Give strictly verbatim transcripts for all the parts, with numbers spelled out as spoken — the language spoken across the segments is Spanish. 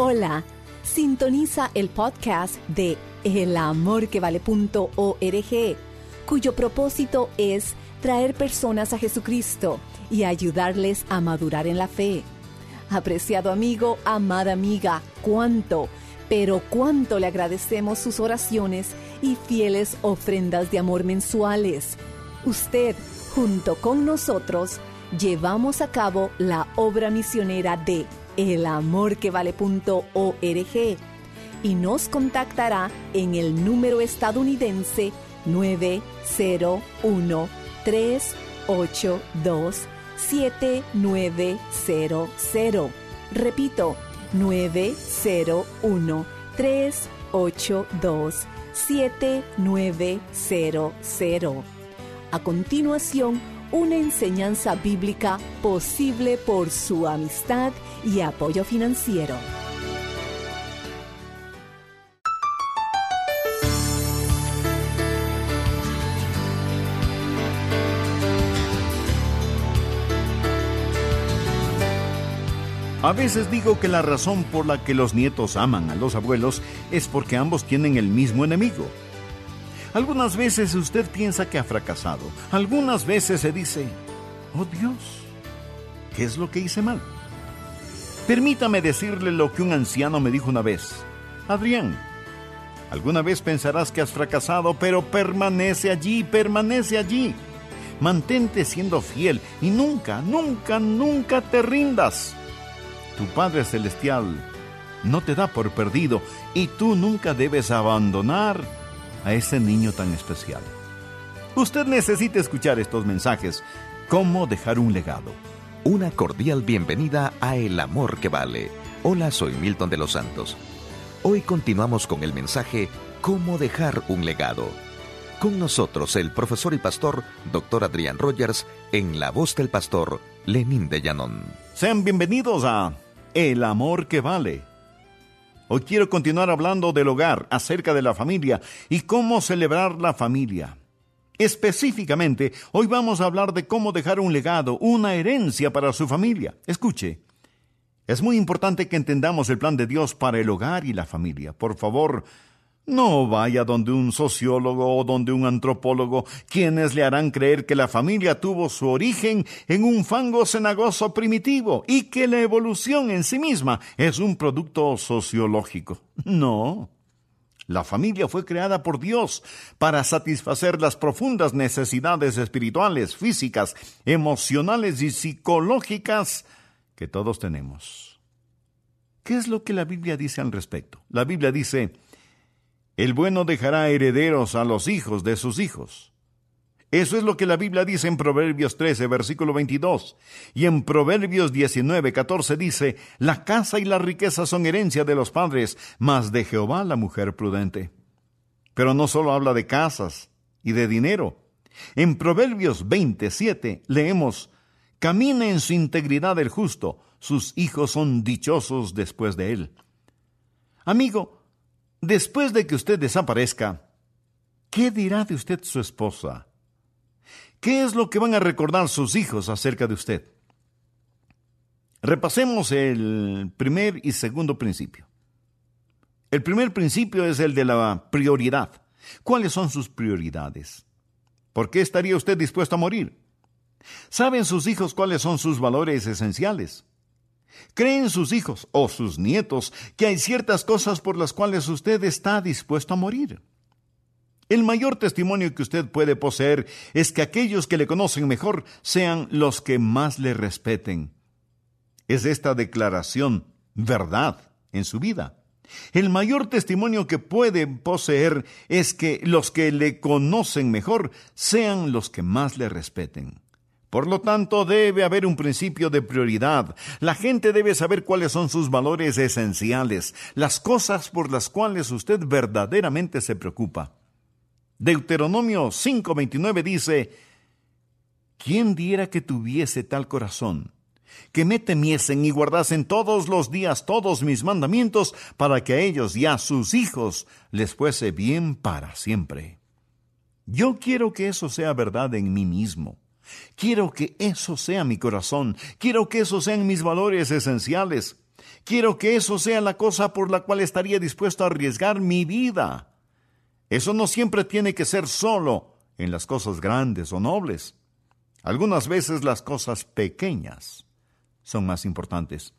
Hola, sintoniza el podcast de el amor que vale punto org, cuyo propósito es traer personas a Jesucristo y ayudarles a madurar en la fe. Apreciado amigo, amada amiga, cuánto, pero cuánto le agradecemos sus oraciones y fieles ofrendas de amor mensuales. Usted, junto con nosotros, llevamos a cabo la obra misionera de el amor que vale punto org y nos contactará en el número estadounidense nueve cero uno, tres ocho dos, siete nueve cero cero. Repito, nueve cero uno, tres ocho dos, siete nueve cero cero. A continuación, una enseñanza bíblica posible por su amistad y apoyo financiero. A veces digo que la razón por la que los nietos aman a los abuelos es porque ambos tienen el mismo enemigo. Algunas veces usted piensa que ha fracasado. Algunas veces se dice, oh Dios, ¿qué es lo que hice mal? Permítame decirle lo que un anciano me dijo una vez. Adrián, alguna vez pensarás que has fracasado, pero permanece allí, permanece allí. Mantente siendo fiel y nunca, nunca, nunca te rindas. Tu Padre Celestial no te da por perdido y tú nunca debes abandonar a ese niño tan especial. Usted necesita escuchar estos mensajes. ¿Cómo dejar un legado? Una cordial bienvenida a El Amor que Vale. Hola, soy Milton de los Santos. Hoy continuamos con el mensaje ¿Cómo dejar un legado? Con nosotros el profesor y pastor doctor Adrián Rogers en la voz del pastor Lenín de Llanón. Sean bienvenidos a El Amor que Vale. Hoy quiero continuar hablando del hogar, acerca de la familia y cómo celebrar la familia. Específicamente, hoy vamos a hablar de cómo dejar un legado, una herencia para su familia. Escuche, es muy importante que entendamos el plan de Dios para el hogar y la familia. Por favor, no vaya donde un sociólogo o donde un antropólogo, quienes le harán creer que la familia tuvo su origen en un fango cenagoso primitivo y que la evolución en sí misma es un producto sociológico. No. La familia fue creada por Dios para satisfacer las profundas necesidades espirituales, físicas, emocionales y psicológicas que todos tenemos. ¿Qué es lo que la Biblia dice al respecto? La Biblia dice: el bueno dejará herederos a los hijos de sus hijos. Eso es lo que la Biblia dice en Proverbios trece, versículo veintidós. Y en Proverbios diecinueve, catorce dice: la casa y la riqueza son herencia de los padres, mas de Jehová la mujer prudente. Pero no solo habla de casas y de dinero. En Proverbios veintisiete leemos: camina en su integridad el justo, sus hijos son dichosos después de él. Amigo, después de que usted desaparezca, ¿qué dirá de usted su esposa? ¿Qué es lo que van a recordar sus hijos acerca de usted? Repasemos el primer y segundo principio. El primer principio es el de la prioridad. ¿Cuáles son sus prioridades? ¿Por qué estaría usted dispuesto a morir? ¿Saben sus hijos cuáles son sus valores esenciales? ¿Creen sus hijos o sus nietos que hay ciertas cosas por las cuales usted está dispuesto a morir? El mayor testimonio que usted puede poseer es que aquellos que le conocen mejor sean los que más le respeten. Es esta declaración verdad en su vida. El mayor testimonio que puede poseer es que los que le conocen mejor sean los que más le respeten. Por lo tanto, debe haber un principio de prioridad. La gente debe saber cuáles son sus valores esenciales, las cosas por las cuales usted verdaderamente se preocupa. Deuteronomio cinco veintinueve dice: ¿quién diera que tuviese tal corazón, que me temiesen y guardasen todos los días todos mis mandamientos, para que a ellos y a sus hijos les fuese bien para siempre? Yo quiero que eso sea verdad en mí mismo. Quiero que eso sea mi corazón. Quiero que esos sean mis valores esenciales. Quiero que eso sea la cosa por la cual estaría dispuesto a arriesgar mi vida. Eso no siempre tiene que ser solo en las cosas grandes o nobles. Algunas veces las cosas pequeñas son más importantes.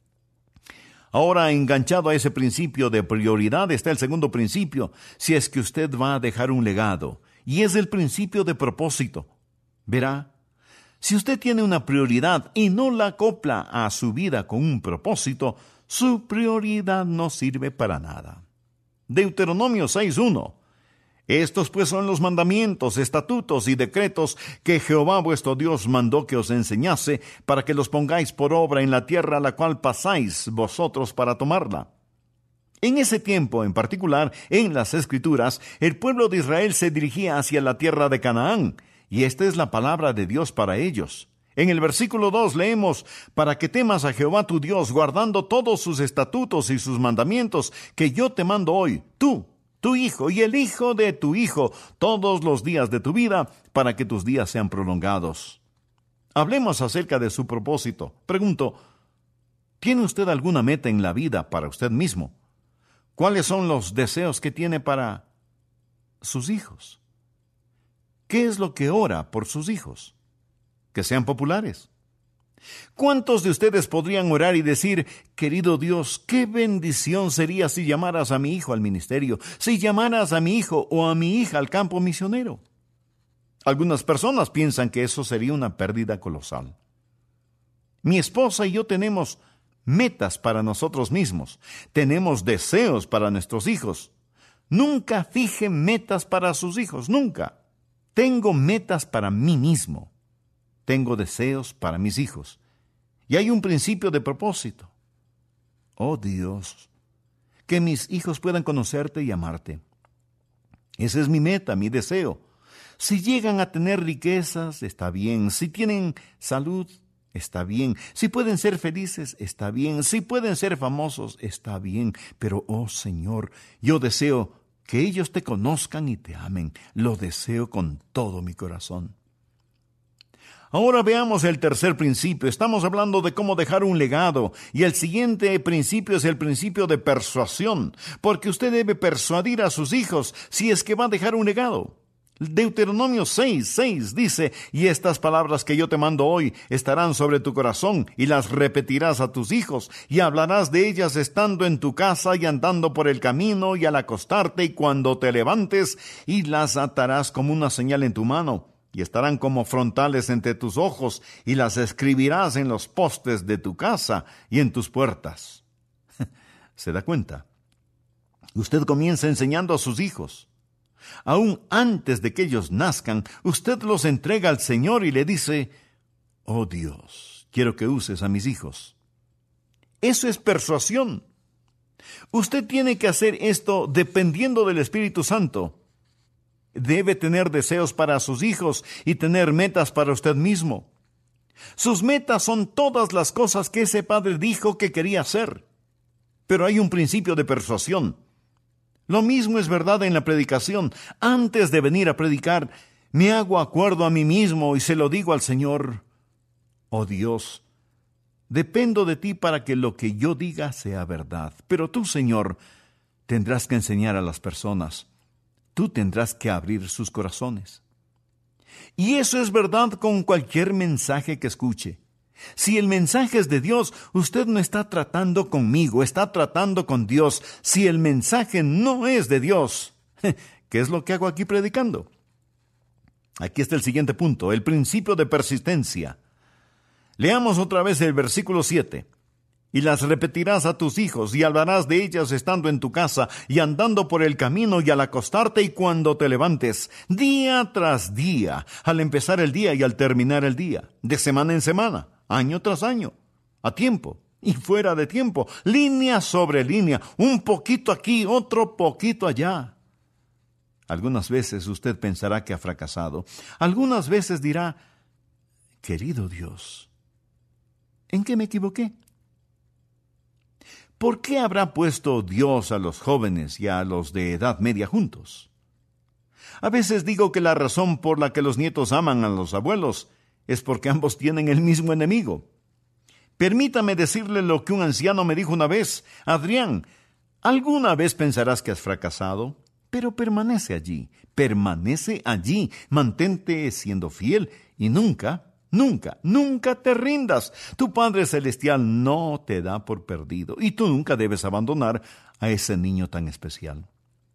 Ahora, enganchado a ese principio de prioridad, está el segundo principio, si es que usted va a dejar un legado, y es el principio de propósito. Verá, si usted tiene una prioridad y no la acopla a su vida con un propósito, su prioridad no sirve para nada. Deuteronomio seis uno. Estos pues son los mandamientos, estatutos y decretos que Jehová vuestro Dios mandó que os enseñase, para que los pongáis por obra en la tierra a la cual pasáis vosotros para tomarla. En ese tiempo, en particular, en las Escrituras, el pueblo de Israel se dirigía hacia la tierra de Canaán, y esta es la palabra de Dios para ellos. En el versículo dos leemos, para que temas a Jehová tu Dios, guardando todos sus estatutos y sus mandamientos, que yo te mando hoy, tú, tu hijo y el hijo de tu hijo, todos los días de tu vida, para que tus días sean prolongados. Hablemos acerca de su propósito. Pregunto, ¿tiene usted alguna meta en la vida para usted mismo? ¿Cuáles son los deseos que tiene para sus hijos? ¿Qué es lo que ora por sus hijos? Que sean populares. ¿Cuántos de ustedes podrían orar y decir, querido Dios, qué bendición sería si llamaras a mi hijo al ministerio, si llamaras a mi hijo o a mi hija al campo misionero? Algunas personas piensan que eso sería una pérdida colosal. Mi esposa y yo tenemos metas para nosotros mismos, tenemos deseos para nuestros hijos. Nunca fije metas para sus hijos, nunca. Tengo metas para mí mismo. Tengo deseos para mis hijos. Y hay un principio de propósito. Oh Dios, que mis hijos puedan conocerte y amarte. Esa es mi meta, mi deseo. Si llegan a tener riquezas, está bien. Si tienen salud, está bien. Si pueden ser felices, está bien. Si pueden ser famosos, está bien. Pero, oh Señor, yo deseo que ellos te conozcan y te amen. Lo deseo con todo mi corazón. Ahora veamos el tercer principio. Estamos hablando de cómo dejar un legado. Y el siguiente principio es el principio de persuasión. Porque usted debe persuadir a sus hijos si es que va a dejar un legado. Deuteronomio seis seis dice, y estas palabras que yo te mando hoy estarán sobre tu corazón, y las repetirás a tus hijos, y hablarás de ellas estando en tu casa y andando por el camino y al acostarte y cuando te levantes, y las atarás como una señal en tu mano, y estarán como frontales entre tus ojos, y las escribirás en los postes de tu casa y en tus puertas. ¿Se da cuenta? Usted comienza enseñando a sus hijos. Aún antes de que ellos nazcan, usted los entrega al Señor y le dice, oh Dios, quiero que uses a mis hijos. Eso es persuasión. Usted tiene que hacer esto dependiendo del Espíritu Santo. Debe tener deseos para sus hijos y tener metas para usted mismo. Sus metas son todas las cosas que ese padre dijo que quería hacer. Pero hay un principio de persuasión. Lo mismo es verdad en la predicación. Antes de venir a predicar, me hago acuerdo a mí mismo y se lo digo al Señor. Oh Dios, dependo de ti para que lo que yo diga sea verdad. Pero tú, Señor, tendrás que enseñar a las personas. Tú tendrás que abrir sus corazones. Y eso es verdad con cualquier mensaje que escuche. Si el mensaje es de Dios, usted no está tratando conmigo, está tratando con Dios. Si el mensaje no es de Dios, ¿qué es lo que hago aquí predicando? Aquí está el siguiente punto, el principio de persistencia. Leamos otra vez el versículo siete. Y las repetirás a tus hijos, y hablarás de ellas estando en tu casa, y andando por el camino, y al acostarte, y cuando te levantes, día tras día, al empezar el día y al terminar el día, de semana en semana, año tras año, a tiempo y fuera de tiempo, línea sobre línea, un poquito aquí, otro poquito allá. Algunas veces usted pensará que ha fracasado. Algunas veces dirá, querido Dios, ¿en qué me equivoqué? ¿Por qué habrá puesto Dios a los jóvenes y a los de edad media juntos? A veces digo que la razón por la que los nietos aman a los abuelos es porque ambos tienen el mismo enemigo. Permítame decirle lo que un anciano me dijo una vez: Adrián, alguna vez pensarás que has fracasado, pero permanece allí, permanece allí, mantente siendo fiel y nunca, nunca, nunca te rindas. Tu Padre Celestial no te da por perdido y tú nunca debes abandonar a ese niño tan especial.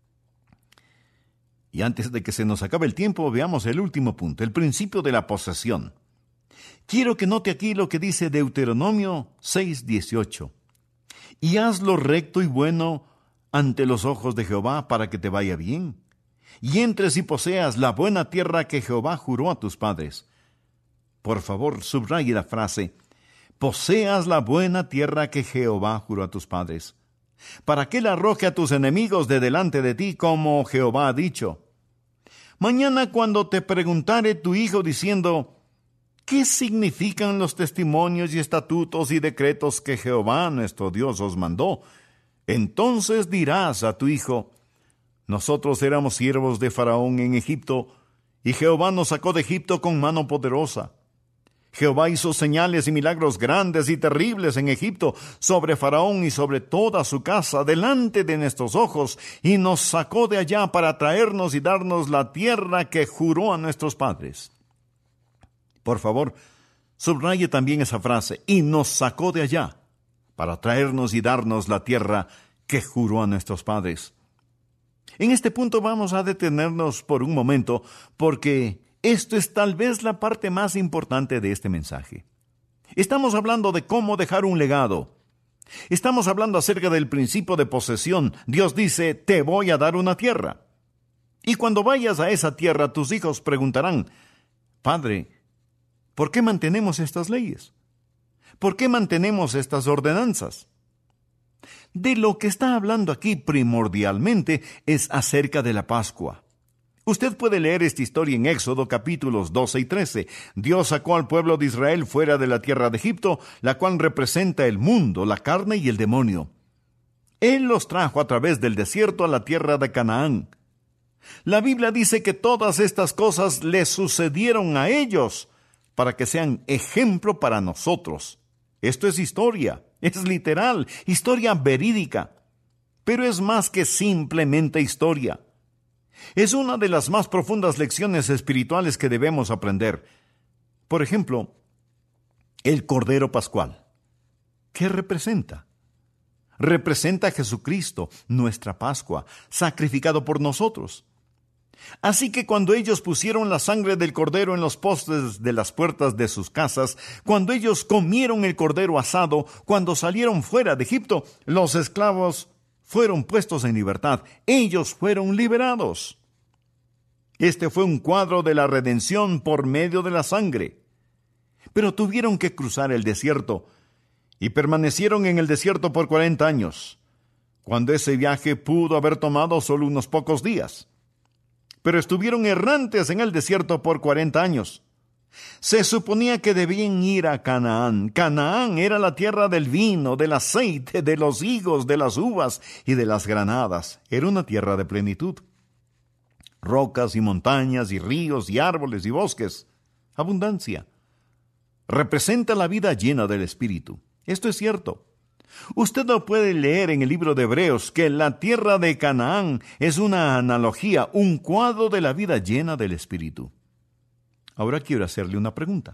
Y antes de que se nos acabe el tiempo, veamos el último punto, el principio de la posesión. Quiero que note aquí lo que dice Deuteronomio seis dieciocho. Y haz lo recto y bueno ante los ojos de Jehová para que te vaya bien, y entres y poseas la buena tierra que Jehová juró a tus padres. Por favor, subraye la frase: poseas la buena tierra que Jehová juró a tus padres, para que él arroje a tus enemigos de delante de ti, como Jehová ha dicho. Mañana, cuando te preguntare tu hijo diciendo: ¿qué significan los testimonios y estatutos y decretos que Jehová nuestro Dios os mandó? Entonces dirás a tu hijo: nosotros éramos siervos de Faraón en Egipto, y Jehová nos sacó de Egipto con mano poderosa. Jehová hizo señales y milagros grandes y terribles en Egipto, sobre Faraón y sobre toda su casa, delante de nuestros ojos, y nos sacó de allá para traernos y darnos la tierra que juró a nuestros padres. Por favor, subraye también esa frase: y nos sacó de allá, para traernos y darnos la tierra que juró a nuestros padres. En este punto vamos a detenernos por un momento, porque esto es tal vez la parte más importante de este mensaje. Estamos hablando de cómo dejar un legado. Estamos hablando acerca del principio de posesión. Dios dice: te voy a dar una tierra. Y cuando vayas a esa tierra, tus hijos preguntarán: Padre, ¿por qué mantenemos estas leyes? ¿Por qué mantenemos estas ordenanzas? De lo que está hablando aquí primordialmente es acerca de la Pascua. Usted puede leer esta historia en Éxodo capítulos doce y trece. Dios sacó al pueblo de Israel fuera de la tierra de Egipto, la cual representa el mundo, la carne y el demonio. Él los trajo a través del desierto a la tierra de Canaán. La Biblia dice que todas estas cosas les sucedieron a ellos para que sean ejemplo para nosotros. Esto es historia, es literal, historia verídica, pero es más que simplemente historia. Es una de las más profundas lecciones espirituales que debemos aprender. Por ejemplo, el Cordero Pascual. ¿Qué representa? Representa a Jesucristo, nuestra Pascua, sacrificado por nosotros. Así que cuando ellos pusieron la sangre del cordero en los postes de las puertas de sus casas, cuando ellos comieron el cordero asado, cuando salieron fuera de Egipto, los esclavos fueron puestos en libertad. Ellos fueron liberados. Este fue un cuadro de la redención por medio de la sangre. Pero tuvieron que cruzar el desierto y permanecieron en el desierto por cuarenta años, cuando ese viaje pudo haber tomado solo unos pocos días. Pero estuvieron errantes en el desierto por cuarenta años. Se suponía que debían ir a Canaán. Canaán era la tierra del vino, del aceite, de los higos, de las uvas y de las granadas. Era una tierra de plenitud. Rocas y montañas y ríos y árboles y bosques. Abundancia. Representa la vida llena del Espíritu. Esto es cierto. Usted lo puede leer en el libro de Hebreos, que la tierra de Canaán es una analogía, un cuadro de la vida llena del Espíritu. Ahora quiero hacerle una pregunta.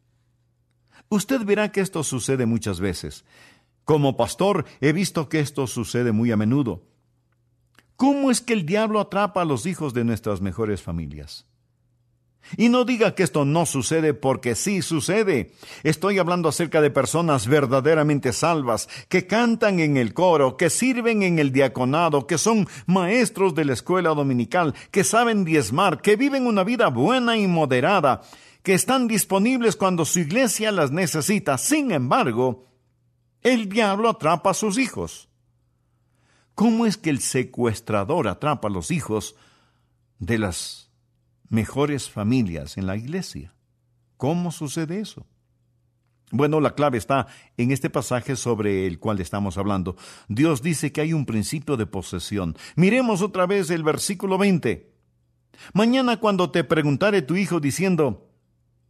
Usted verá que esto sucede muchas veces. Como pastor, he visto que esto sucede muy a menudo. ¿Cómo es que el diablo atrapa a los hijos de nuestras mejores familias? Y no diga que esto no sucede, porque sí sucede. Estoy hablando acerca de personas verdaderamente salvas, que cantan en el coro, que sirven en el diaconado, que son maestros de la escuela dominical, que saben diezmar, que viven una vida buena y moderada, que están disponibles cuando su iglesia las necesita. Sin embargo, el diablo atrapa a sus hijos. ¿Cómo es que el secuestrador atrapa a los hijos de las mejores familias en la iglesia? ¿Cómo sucede eso? Bueno, la clave está en este pasaje sobre el cual estamos hablando. Dios dice que hay un principio de posesión. Miremos otra vez el versículo veinte. Mañana, cuando te preguntare tu hijo diciendo: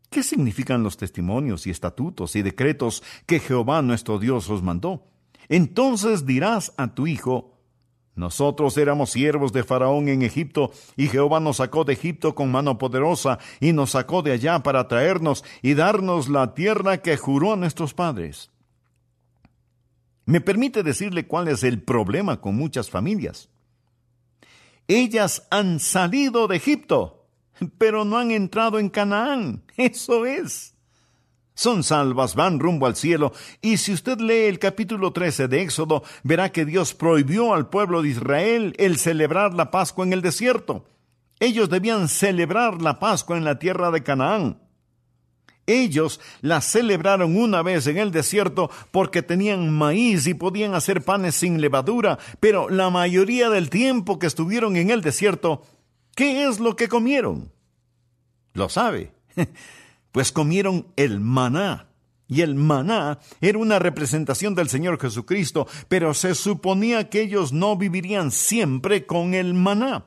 ¿Qué significan los testimonios y estatutos y decretos que Jehová nuestro Dios os mandó? Entonces dirás a tu hijo: nosotros éramos siervos de Faraón en Egipto, y Jehová nos sacó de Egipto con mano poderosa, y nos sacó de allá para traernos y darnos la tierra que juró a nuestros padres. Me permite decirle cuál es el problema con muchas familias. Ellas han salido de Egipto, pero no han entrado en Canaán. Eso es. Son salvas, van rumbo al cielo, y si usted lee el capítulo trece de Éxodo, verá que Dios prohibió al pueblo de Israel el celebrar la Pascua en el desierto. Ellos debían celebrar la Pascua en la tierra de Canaán. Ellos la celebraron una vez en el desierto porque tenían maíz y podían hacer panes sin levadura, pero la mayoría del tiempo que estuvieron en el desierto, ¿qué es lo que comieron? ¿Lo sabe? Pues comieron el maná, y el maná era una representación del Señor Jesucristo, pero se suponía que ellos no vivirían siempre con el maná.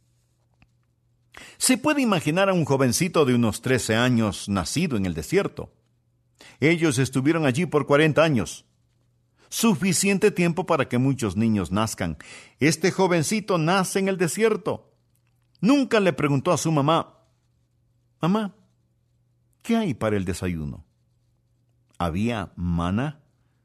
Se puede imaginar a un jovencito de unos trece años nacido en el desierto. Ellos estuvieron allí por cuarenta años. Suficiente tiempo para que muchos niños nazcan. Este jovencito nace en el desierto. Nunca le preguntó a su mamá: mamá, ¿qué hay para el desayuno? ¿Había maná?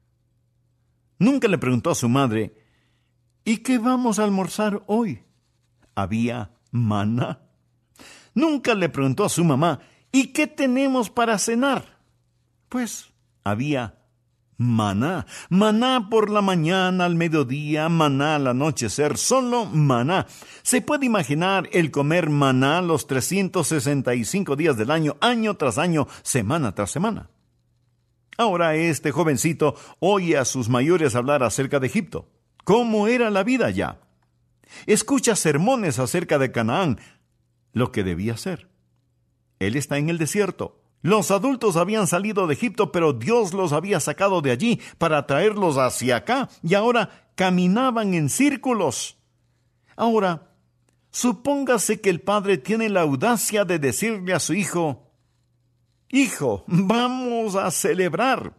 Nunca le preguntó a su madre: ¿y qué vamos a almorzar hoy? ¿Había maná? Nunca le preguntó a su mamá: ¿y qué tenemos para cenar? Pues había maná. Maná por la mañana, al mediodía, maná al anochecer, solo maná. Se puede imaginar el comer maná los trescientos sesenta y cinco días del año, año tras año, semana tras semana. Ahora este jovencito oye a sus mayores hablar acerca de Egipto. ¿Cómo era la vida allá? Escucha sermones acerca de Canaán, lo que debía ser. Él está en el desierto. Los adultos habían salido de Egipto, pero Dios los había sacado de allí para traerlos hacia acá, y ahora caminaban en círculos. Ahora, supóngase que el padre tiene la audacia de decirle a su hijo: hijo, vamos a celebrar.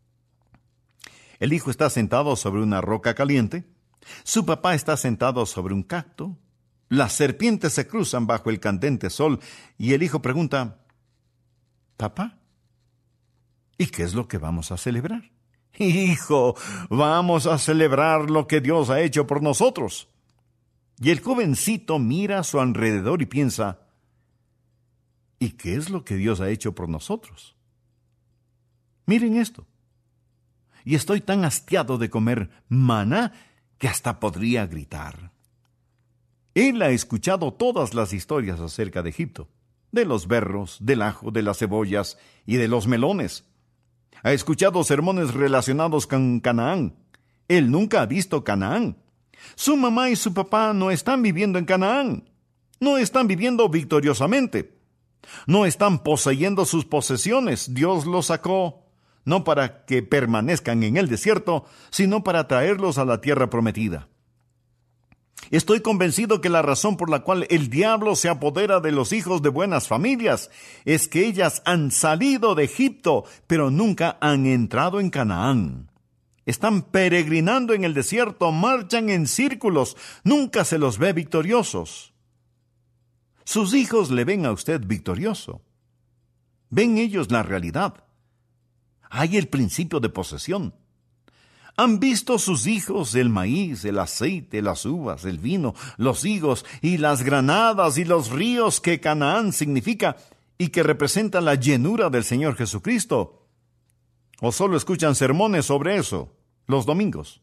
El hijo está sentado sobre una roca caliente. Su papá está sentado sobre un cacto. Las serpientes se cruzan bajo el candente sol, y el hijo pregunta: papá, ¿y qué es lo que vamos a celebrar? Hijo, vamos a celebrar lo que Dios ha hecho por nosotros. Y el jovencito mira a su alrededor y piensa: ¿y qué es lo que Dios ha hecho por nosotros? Miren esto. Y estoy tan hastiado de comer maná que hasta podría gritar. Él ha escuchado todas las historias acerca de Egipto, de los berros, del ajo, de las cebollas y de los melones. Ha escuchado sermones relacionados con Canaán. Él nunca ha visto Canaán. Su mamá y su papá no están viviendo en Canaán. No están viviendo victoriosamente. No están poseyendo sus posesiones. Dios los sacó no para que permanezcan en el desierto, sino para traerlos a la tierra prometida. Estoy convencido que la razón por la cual el diablo se apodera de los hijos de buenas familias es que ellas han salido de Egipto, pero nunca han entrado en Canaán. Están peregrinando en el desierto, marchan en círculos, nunca se los ve victoriosos. Sus hijos le ven a usted victorioso. Ven ellos la realidad. Hay el principio de posesión. Han visto sus hijos el maíz, el aceite, las uvas, el vino, los higos y las granadas y los ríos que Canaán significa y que representan la llenura del Señor Jesucristo. ¿O solo escuchan sermones sobre eso los domingos?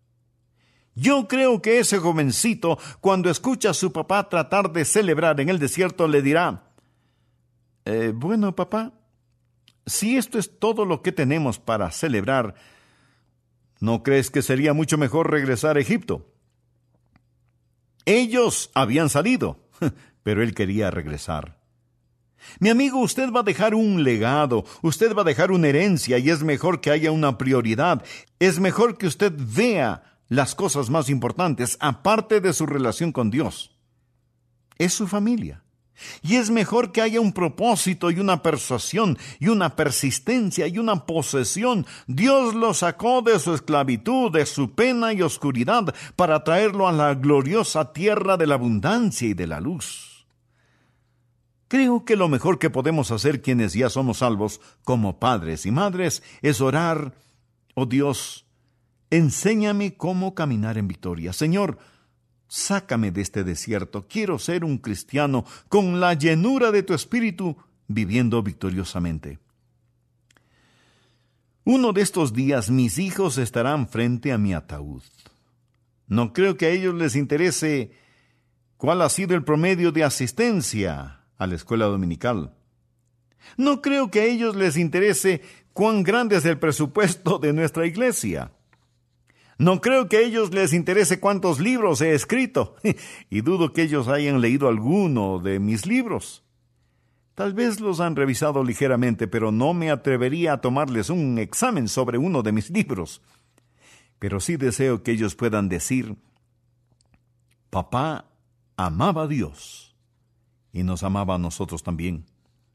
Yo creo que ese jovencito, cuando escucha a su papá tratar de celebrar en el desierto, le dirá: eh, bueno, papá, si esto es todo lo que tenemos para celebrar, ¿no crees que sería mucho mejor regresar a Egipto? Ellos habían salido, pero él quería regresar. Mi amigo, usted va a dejar un legado, usted va a dejar una herencia, y es mejor que haya una prioridad. Es mejor que usted vea las cosas más importantes, aparte de su relación con Dios. Es su familia, Y es mejor que haya un propósito y una persuasión y una persistencia y una posesión. Dios lo sacó de su esclavitud, de su pena y oscuridad, para traerlo a la gloriosa tierra de la abundancia y de la luz. Creo que lo mejor que podemos hacer quienes ya somos salvos, como padres y madres, es orar: oh Dios, enséñame cómo caminar en victoria. Señor, sácame de este desierto. Quiero ser un cristiano con la llenura de tu espíritu, viviendo victoriosamente. Uno de estos días mis hijos estarán frente a mi ataúd. No creo que a ellos les interese cuál ha sido el promedio de asistencia a la escuela dominical. No creo que a ellos les interese cuán grande es el presupuesto de nuestra iglesia. No creo que a ellos les interese cuántos libros he escrito, y dudo que ellos hayan leído alguno de mis libros. Tal vez los han revisado ligeramente, pero no me atrevería a tomarles un examen sobre uno de mis libros. Pero sí deseo que ellos puedan decir: papá amaba a Dios y nos amaba a nosotros también.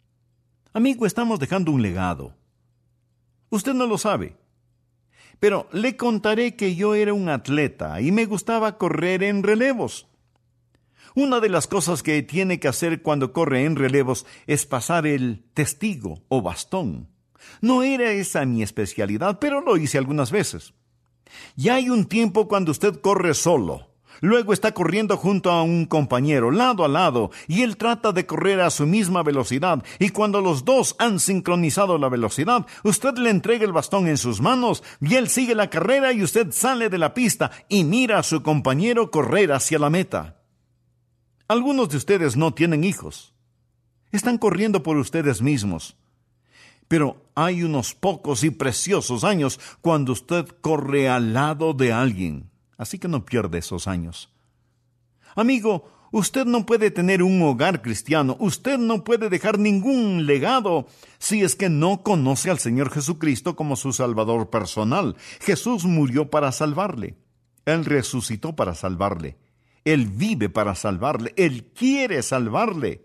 Amigo, estamos dejando un legado. Usted no lo sabe, pero le contaré que yo era un atleta y me gustaba correr en relevos. Una de las cosas que tiene que hacer cuando corre en relevos es pasar el testigo o bastón. No era esa mi especialidad, pero lo hice algunas veces. Y hay un tiempo cuando usted corre solo. Luego está corriendo junto a un compañero, lado a lado, y él trata de correr a su misma velocidad, y cuando los dos han sincronizado la velocidad, usted le entrega el bastón en sus manos, y él sigue la carrera y usted sale de la pista y mira a su compañero correr hacia la meta. Algunos de ustedes no tienen hijos. Están corriendo por ustedes mismos. Pero hay unos pocos y preciosos años cuando usted corre al lado de alguien. Así que no pierde esos años. Amigo, usted no puede tener un hogar cristiano, usted no puede dejar ningún legado si es que no conoce al Señor Jesucristo como su Salvador personal. Jesús murió para salvarle. Él resucitó para salvarle. Él vive para salvarle. Él quiere salvarle.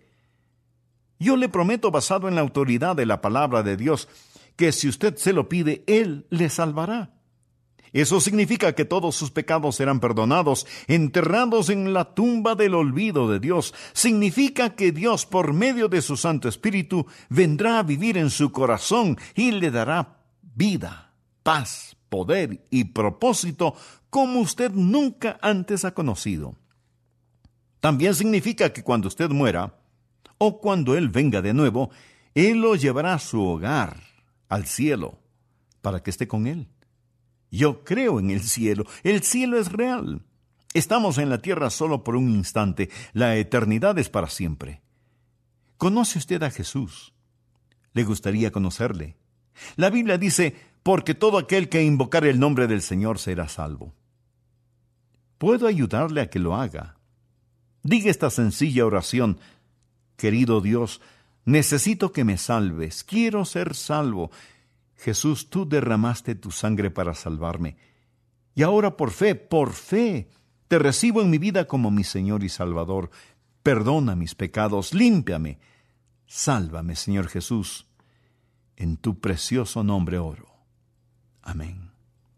Yo le prometo, basado en la autoridad de la palabra de Dios, que si usted se lo pide, Él le salvará. Eso significa que todos sus pecados serán perdonados, enterrados en la tumba del olvido de Dios. Significa que Dios, por medio de su Santo Espíritu, vendrá a vivir en su corazón y le dará vida, paz, poder y propósito como usted nunca antes ha conocido. También significa que cuando usted muera, o cuando Él venga de nuevo, Él lo llevará a su hogar, al cielo, para que esté con Él. Yo creo en el cielo. El cielo es real. Estamos en la tierra solo por un instante. La eternidad es para siempre. ¿Conoce usted a Jesús? ¿Le gustaría conocerle? La Biblia dice: porque todo aquel que invocare el nombre del Señor será salvo. ¿Puedo ayudarle a que lo haga? Diga esta sencilla oración: querido Dios, necesito que me salves. Quiero ser salvo. Jesús, tú derramaste tu sangre para salvarme. Y ahora por fe, por fe, te recibo en mi vida como mi Señor y Salvador. Perdona mis pecados, límpiame. Sálvame, Señor Jesús. En tu precioso nombre oro. Amén.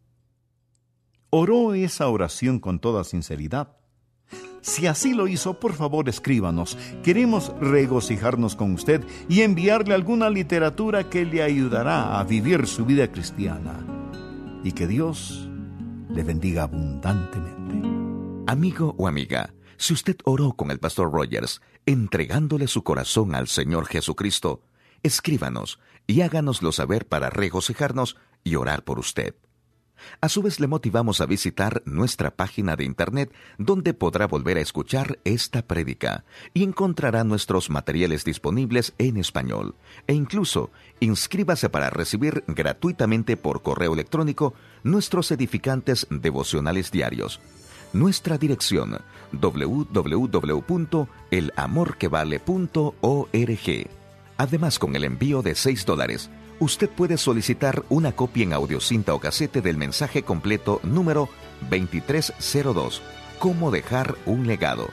¿Oró esa oración con toda sinceridad? Si así lo hizo, por favor escríbanos. Queremos regocijarnos con usted y enviarle alguna literatura que le ayudará a vivir su vida cristiana. Y que Dios le bendiga abundantemente. Amigo o amiga, si usted oró con el pastor Rogers, entregándole su corazón al Señor Jesucristo, escríbanos y háganoslo saber para regocijarnos y orar por usted. A su vez, le motivamos a visitar nuestra página de internet, donde podrá volver a escuchar esta prédica y encontrará nuestros materiales disponibles en español. E incluso, inscríbase para recibir gratuitamente por correo electrónico nuestros edificantes devocionales diarios. Nuestra dirección: doble u doble u doble u punto el amor que vale punto org. Además, con el envío de seis dólares, usted puede solicitar una copia en audiocinta o casete del mensaje completo número veintitrés cero dos, Cómo dejar un legado.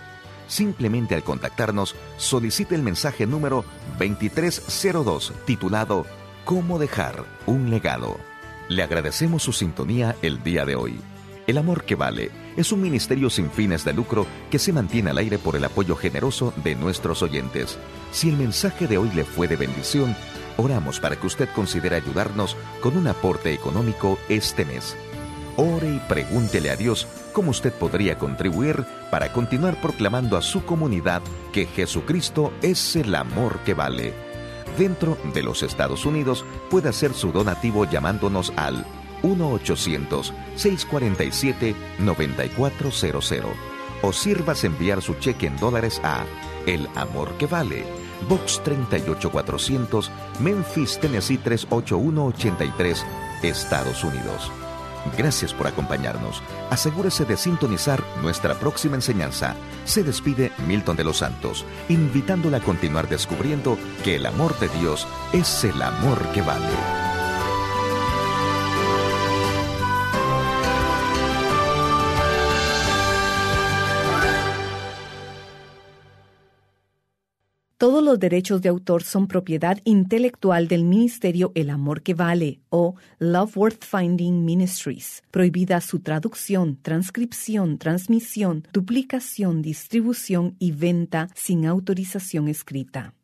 Simplemente al contactarnos, solicite el mensaje número veintitrés cero dos titulado ¿Cómo dejar un legado? Le agradecemos su sintonía el día de hoy. El Amor que Vale es un ministerio sin fines de lucro que se mantiene al aire por el apoyo generoso de nuestros oyentes. Si el mensaje de hoy le fue de bendición, oramos para que usted considere ayudarnos con un aporte económico este mes. Ore y pregúntele a Dios cómo usted podría contribuir para continuar proclamando a su comunidad que Jesucristo es el amor que vale. Dentro de los Estados Unidos puede hacer su donativo llamándonos al uno ochocientos, seiscientos cuarenta y siete, noventa y cuatro cero cero o sírvase enviar su cheque en dólares a El Amor que Vale, Box treinta y ocho cuatrocientos, Memphis, Tennessee tres ocho uno ocho tres, Estados Unidos. Gracias por acompañarnos. Asegúrese de sintonizar nuestra próxima enseñanza. Se despide Milton de los Santos, invitándola a continuar descubriendo que el amor de Dios es el amor que vale. Todos los derechos de autor son propiedad intelectual del Ministerio El Amor que Vale o Love Worth Finding Ministries. Prohibida su traducción, transcripción, transmisión, duplicación, distribución y venta sin autorización escrita.